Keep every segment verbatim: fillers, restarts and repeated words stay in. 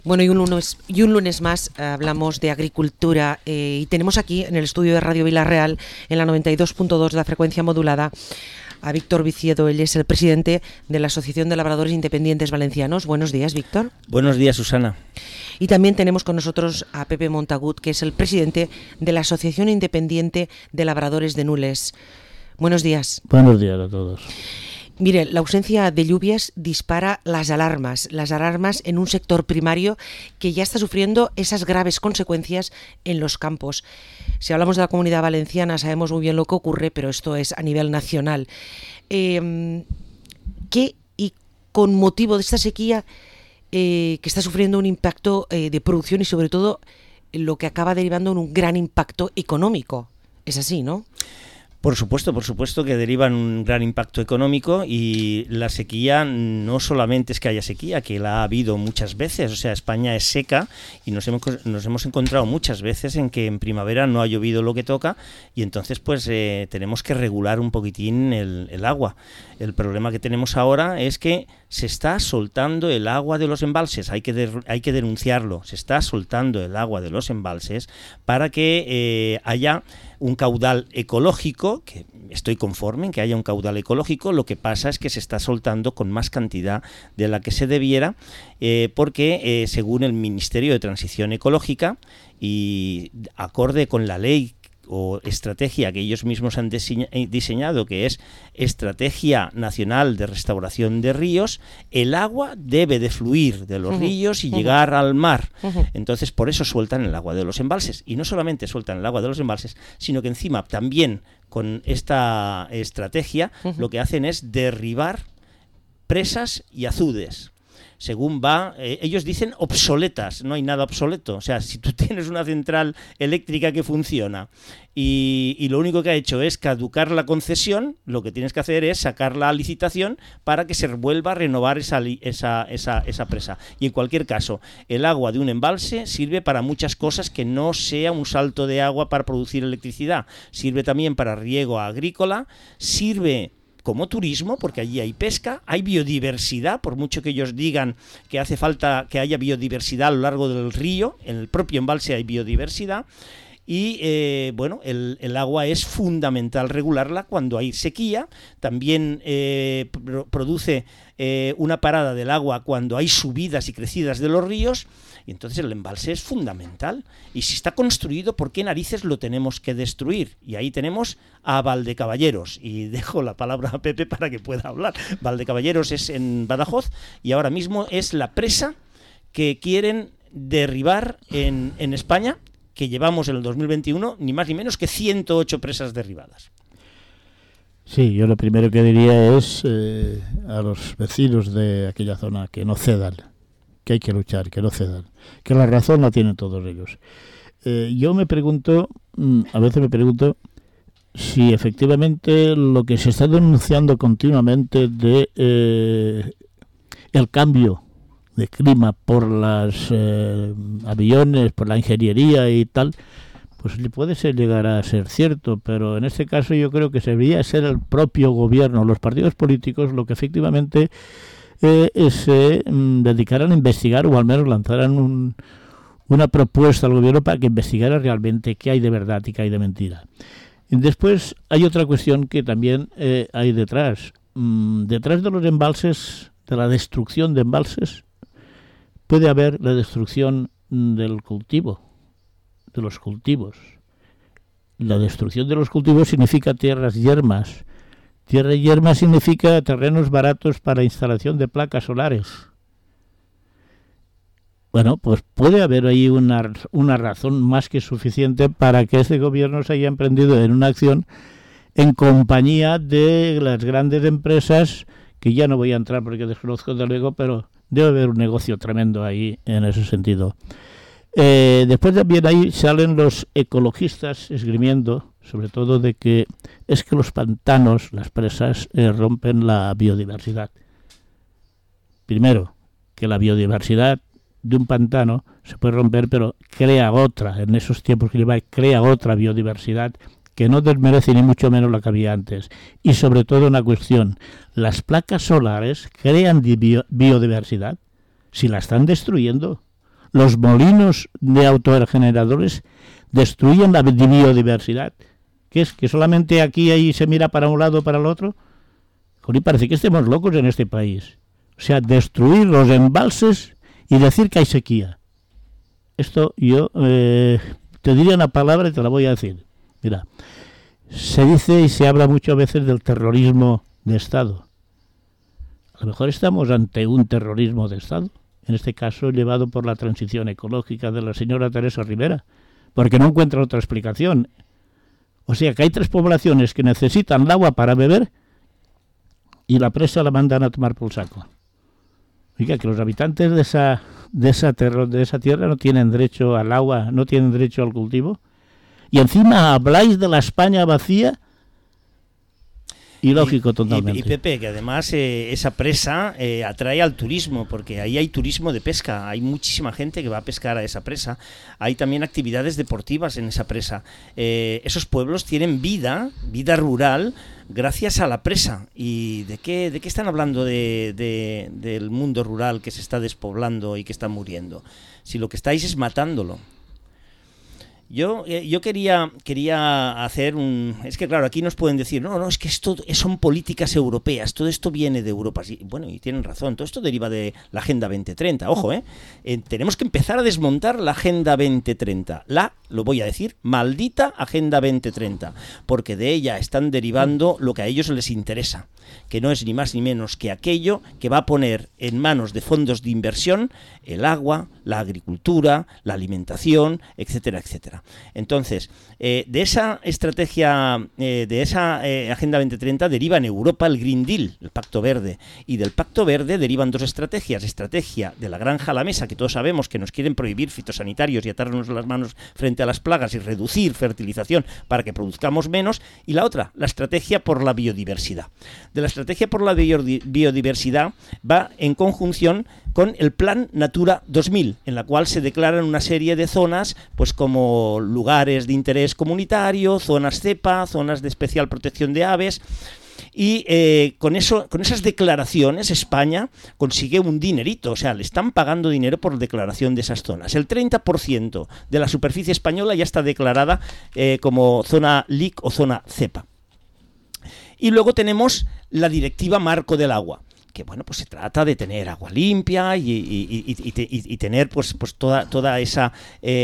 Bueno, y un lunes, y un lunes más eh, hablamos de agricultura eh, y tenemos aquí en el estudio de Radio Vila-real, en la noventa y dos punto dos de la frecuencia modulada, a Víctor Viciedo. Él es el presidente de la Asociación de Labradores Independientes Valencianos. Buenos días, Víctor. Buenos días, Susana. Y también tenemos con nosotros a Pepe Montagut, que es el presidente de la Asociación Independiente de Labradores de Nules. Buenos días. Buenos días a todos. Mire, la ausencia de lluvias dispara las alarmas, las alarmas en un sector primario que ya está sufriendo esas graves consecuencias en los campos. Si hablamos de la Comunidad Valenciana sabemos muy bien lo que ocurre, pero esto es a nivel nacional. Eh, ¿Qué y con motivo de esta sequía eh, que está sufriendo un impacto eh, de producción y sobre todo lo que acaba derivando en un gran impacto económico? Es así, ¿no? Por supuesto, por supuesto que derivan un gran impacto económico, y la sequía no solamente es que haya sequía, que la ha habido muchas veces. O sea, España es seca y nos hemos, nos hemos encontrado muchas veces en que en primavera no ha llovido lo que toca y entonces pues eh, tenemos que regular un poquitín el, el agua. El problema que tenemos ahora es que se está soltando el agua de los embalses, hay que, de, hay que denunciarlo, se está soltando el agua de los embalses para que eh, haya un caudal ecológico, que estoy conforme en que haya un caudal ecológico. Lo que pasa es que se está soltando con más cantidad de la que se debiera, eh, porque eh, según el Ministerio de Transición Ecológica y acorde con la ley o estrategia que ellos mismos han diseñado, que es Estrategia Nacional de Restauración de Ríos, el agua debe de fluir de los uh-huh. ríos y uh-huh. llegar al mar. Uh-huh. Entonces, por eso sueltan el agua de los embalses. Y no solamente sueltan el agua de los embalses, sino que encima también con esta estrategia uh-huh. lo que hacen es derribar presas y azudes. Según va, eh, ellos dicen obsoletas, no hay nada obsoleto. O sea, si tú tienes una central eléctrica que funciona y, y lo único que ha hecho es caducar la concesión, lo que tienes que hacer es sacarla a licitación para que se vuelva a renovar esa, esa, esa, esa presa. Y en cualquier caso, el agua de un embalse sirve para muchas cosas que no sea un salto de agua para producir electricidad. Sirve también para riego agrícola, sirve como turismo, porque allí hay pesca, hay biodiversidad, por mucho que ellos digan que hace falta que haya biodiversidad a lo largo del río, en el propio embalse hay biodiversidad, y eh, bueno, el, el agua es fundamental regularla cuando hay sequía. También eh, pro- produce eh, una parada del agua cuando hay subidas y crecidas de los ríos, y entonces el embalse es fundamental. Y si está construido, ¿por qué narices lo tenemos que destruir? Y ahí tenemos a Valdecaballeros, y dejo la palabra a Pepe para que pueda hablar. Valdecaballeros es en Badajoz y ahora mismo es la presa que quieren derribar en, en España, que llevamos en el dos mil veintiuno ni más ni menos que ciento ocho presas derribadas. Sí, yo lo primero que diría es eh, a los vecinos de aquella zona que no cedan, que hay que luchar, que no cedan, que la razón la tienen todos ellos. Eh, yo me pregunto, a veces me pregunto, si efectivamente lo que se está denunciando continuamente de eh, el cambio de clima por los eh, aviones, por la ingeniería y tal, pues puede ser llegar a ser cierto, pero en este caso yo creo que debería ser el propio gobierno, los partidos políticos, lo que efectivamente eh, se eh, dedicaran a investigar, o al menos lanzaran un, una propuesta al gobierno para que investigara realmente qué hay de verdad y qué hay de mentira. Y después hay otra cuestión que también eh, hay detrás. Mm, detrás de los embalses, de la destrucción de embalses, puede haber la destrucción del cultivo, de los cultivos. La destrucción de los cultivos significa tierras yermas. Tierra yerma significa terrenos baratos para instalación de placas solares. Bueno, pues puede haber ahí una, una razón más que suficiente para que este gobierno se haya emprendido en una acción en compañía de las grandes empresas, que ya no voy a entrar porque desconozco de luego, pero debe haber un negocio tremendo ahí en ese sentido. Eh, después también ahí salen los ecologistas esgrimiendo, sobre todo de que es que los pantanos, las presas, eh, rompen la biodiversidad. Primero, que la biodiversidad de un pantano se puede romper, pero crea otra, en esos tiempos que lleva, crea otra biodiversidad que no desmerece ni mucho menos la que había antes. Y sobre todo una cuestión, las placas solares crean bio- biodiversidad si la están destruyendo. los molinos de autogeneradores destruyen la biodiversidad. ¿Qué es? ¿Que solamente aquí ahí se mira para un lado o para el otro? Joder, parece que estemos locos en este país. O sea, destruir los embalses y decir que hay sequía. Esto yo eh, te diría una palabra y te la voy a decir. Mira, se dice y se habla muchas veces del terrorismo de Estado. A lo mejor estamos ante un terrorismo de Estado, en este caso llevado por la transición ecológica de la señora Teresa Rivera, porque no encuentra otra explicación. O sea, que hay tres poblaciones que necesitan el agua para beber y la presa la mandan a tomar por el saco. Oiga, que los habitantes de esa, de esa, terro, de esa tierra no tienen derecho al agua, no tienen derecho al cultivo. Y encima habláis de la España vacía. Ilógico totalmente. Y, y Pepe, que además eh, esa presa eh, atrae al turismo, porque ahí hay turismo de pesca, hay muchísima gente que va a pescar a esa presa, hay también actividades deportivas en esa presa. Eh, esos pueblos tienen vida, vida rural, gracias a la presa. ¿Y de qué, de qué están hablando de, de, del mundo rural que se está despoblando y que está muriendo? Si lo que estáis es matándolo. Yo, eh, yo quería, quería hacer un... Es que claro, aquí nos pueden decir, no, no, es que esto son políticas europeas, todo esto viene de Europa. Sí, bueno, y tienen razón, todo esto deriva de la Agenda veinte treinta. Ojo, ¿eh? eh tenemos que empezar a desmontar la Agenda veinte treinta. La, lo voy a decir, maldita Agenda veinte treinta. Porque de ella están derivando lo que a ellos les interesa, que no es ni más ni menos que aquello que va a poner en manos de fondos de inversión el agua, la agricultura, la alimentación, etcétera, etcétera. Entonces, eh, de esa estrategia, eh, de esa eh, Agenda veinte treinta deriva en Europa el Green Deal, el Pacto Verde, y del Pacto Verde derivan dos estrategias: estrategia de la granja a la mesa, que todos sabemos que nos quieren prohibir fitosanitarios y atarnos las manos frente a las plagas y reducir fertilización para que produzcamos menos, y la otra, la estrategia por la biodiversidad. De la estrategia por la biodiversidad va en conjunción con el Plan Natura dos mil, en la cual se declaran una serie de zonas, pues como lugares de interés comunitario, zonas cepa, zonas de especial protección de aves. Y eh, con eso, con esas declaraciones España consigue un dinerito, o sea, le están pagando dinero por declaración de esas zonas. El treinta por ciento de la superficie española ya está declarada eh, como zona L I C o zona cepa. Y luego tenemos la Directiva Marco del Agua, que bueno, pues se trata de tener agua limpia y, y, y, y, y, y tener pues, pues toda, toda esa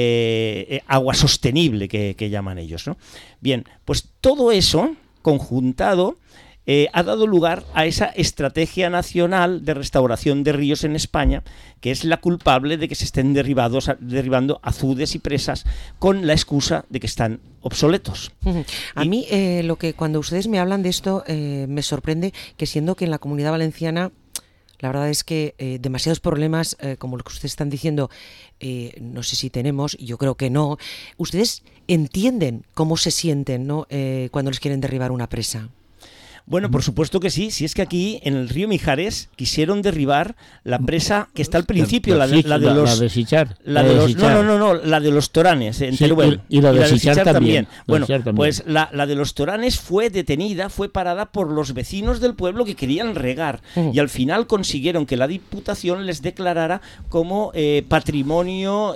eh, agua sostenible que, que llaman ellos, ¿no? Bien, pues todo eso conjuntado eh, ha dado lugar a esa estrategia nacional de restauración de ríos en España, que es la culpable de que se estén derribados, derribando azudes y presas con la excusa de que están obsoletos. A y, mí eh, lo que cuando ustedes me hablan de esto eh, me sorprende que, siendo que en la Comunidad Valenciana la verdad es que eh, demasiados problemas eh, como los que ustedes están diciendo, eh, no sé si tenemos, y yo creo que no, ustedes entienden cómo se sienten, ¿no? eh, cuando les quieren derribar una presa. Bueno, por supuesto que sí. Si es que aquí, en el río Mijares, quisieron derribar la presa que está al principio, la de, la de los... La de Sichar. La de los, no, no, no, no, la de los Toranes, en sí, Teruel. Y, y la de, y la de Sichar, Sichar también. también. Bueno, Sichar también. Pues la, la de los Toranes fue detenida, fue parada por los vecinos del pueblo que querían regar. Uh-huh. Y al final consiguieron que la Diputación les declarara como eh, patrimonio...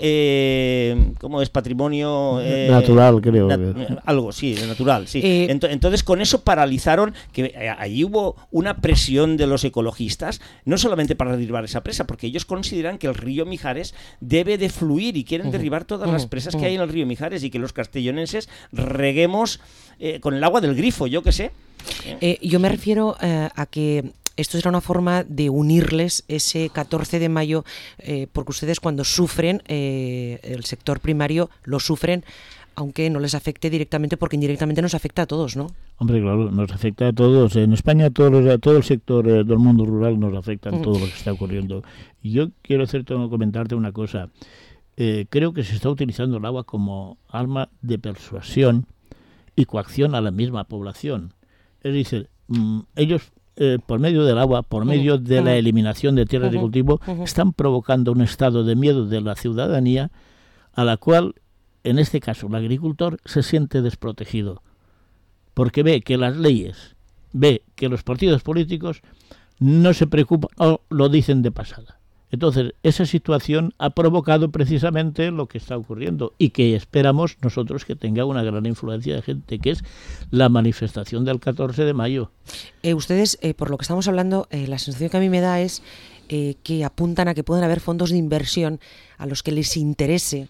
Eh, ¿Cómo es? Patrimonio... Eh, natural, creo. Nat, algo, sí, natural, sí. Eh, Entonces, con eso paralizaron... que ahí hubo una presión de los ecologistas, no solamente para derribar esa presa, porque ellos consideran que el río Mijares debe de fluir y quieren uh-huh. derribar todas uh-huh. las presas uh-huh. que hay en el río Mijares, y que los castellonenses reguemos eh, con el agua del grifo, yo qué sé. Eh, yo me refiero eh, a que esto era una forma de unirles ese catorce de mayo, eh, porque ustedes cuando sufren, eh, el sector primario lo sufren, aunque no les afecte directamente, porque indirectamente nos afecta a todos, ¿no? Hombre, claro, nos afecta a todos. En España todo, los, todo el sector eh, del mundo rural nos afecta en todo lo que está ocurriendo. Y yo quiero hacerte, comentarte una cosa. Eh, creo que se está utilizando el agua como arma de persuasión y coacción a la misma población. Es decir, mmm, ellos, eh, por medio del agua, por medio de la eliminación de tierras de cultivo, están provocando un estado de miedo de la ciudadanía, a la cual, en este caso, el agricultor se siente desprotegido, porque ve que las leyes, ve que los partidos políticos no se preocupan o lo dicen de pasada. Entonces, esa situación ha provocado precisamente lo que está ocurriendo y que esperamos nosotros que tenga una gran influencia de gente, que es la manifestación del catorce de mayo. Eh, ustedes, eh, por lo que estamos hablando, eh, la sensación que a mí me da es eh, que apuntan a que pueden haber fondos de inversión a los que les interese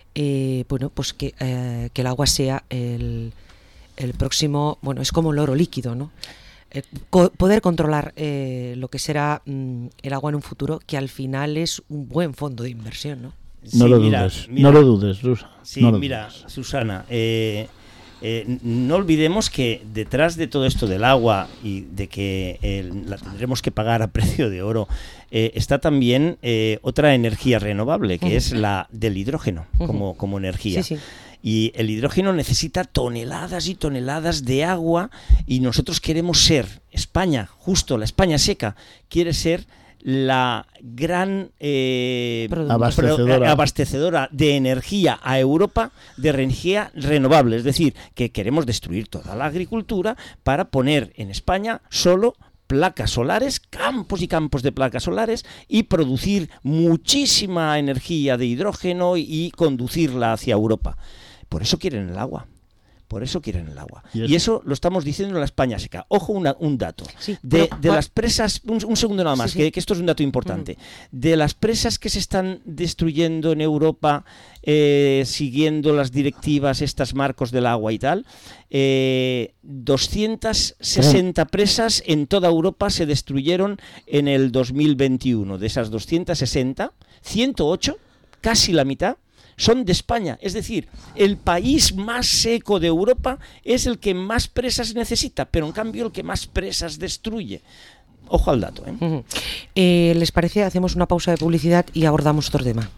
eh, bueno, pues que, eh, que el agua sea el, el próximo, bueno, es como el oro líquido, ¿no? Eh, co- poder controlar eh, lo que será mm, el agua en un futuro, que al final es un buen fondo de inversión, ¿no? No Sí, lo mira, dudes, mira, no lo dudes, Susa. Sí, no lo mira, dudes. Susana, eh, eh, no olvidemos que detrás de todo esto del agua y de que eh, la tendremos que pagar a precio de oro, eh, está también eh, otra energía renovable, que Ujú. es la del hidrógeno como, como energía. Sí, sí. Y el hidrógeno necesita toneladas y toneladas de agua y nosotros queremos ser, España, justo la España seca, quiere ser la gran eh, Producto. Abastecedora. pro- abastecedora de energía a Europa, de energía renovable. Es decir, que queremos destruir toda la agricultura para poner en España solo placas solares, campos y campos de placas solares, y producir muchísima energía de hidrógeno y conducirla hacia Europa. Por eso quieren el agua. Por eso quieren el agua. Y eso- Y eso lo estamos diciendo en la España seca. Ojo, una- un dato. Sí, De, pero- de las presas, un, un segundo nada más, Sí, sí. Que, que esto es un dato importante. De las presas que se están destruyendo en Europa, eh, siguiendo las directivas, estas marcos del agua y tal, eh, doscientas sesenta presas en toda Europa se destruyeron en el dos mil veintiuno. De esas doscientas sesenta, ciento ocho, casi la mitad, son de España. Es decir, el país más seco de Europa es el que más presas necesita, pero en cambio el que más presas destruye. Ojo al dato, ¿eh? Ujú. Eh, ¿Les parece? Hacemos una pausa de publicidad y abordamos otro tema.